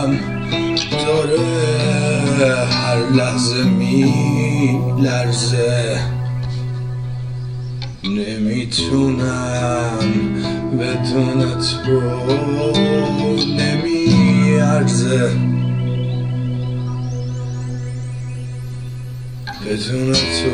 دلم داره هر لحظه میلرزه، نمیتونم بدون تو نمیارزه، بدون تو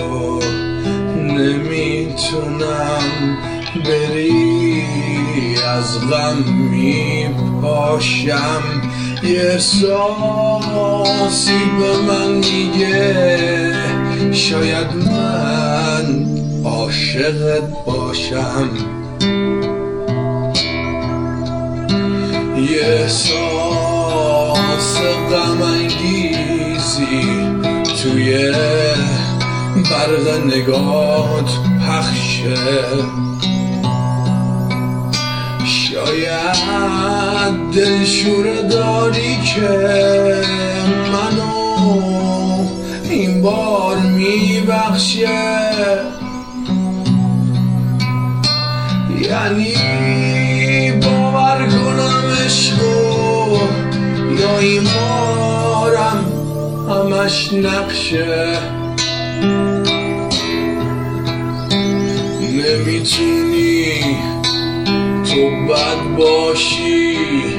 نمیتونم، بری از غم میپاشم، یه احساسی به من میگه شاید من عاشقت باشم، یه احساس غم انگیزی توی برق نگاهت پخشه، شاید دلشوره داری که منو این بار میبخشه، یعنی باور کنم عشقو یا این بارم همش نقشه، نمیتونی تو بد باشی،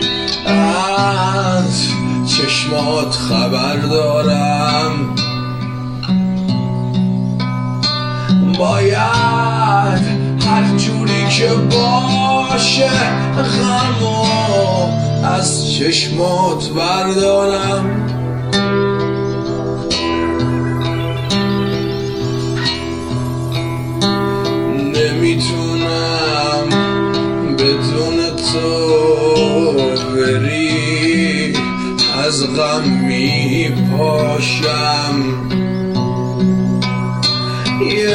از چشمات خبر دارم، باید هر جوری که باشه غمو از چشمات بردارم، نمیتونم بدون تو بری از غم میپاشم، یه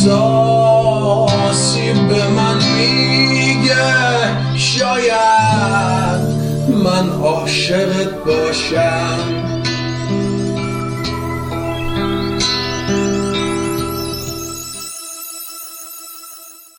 احساسی به من میگه شاید من عاشقت باشم.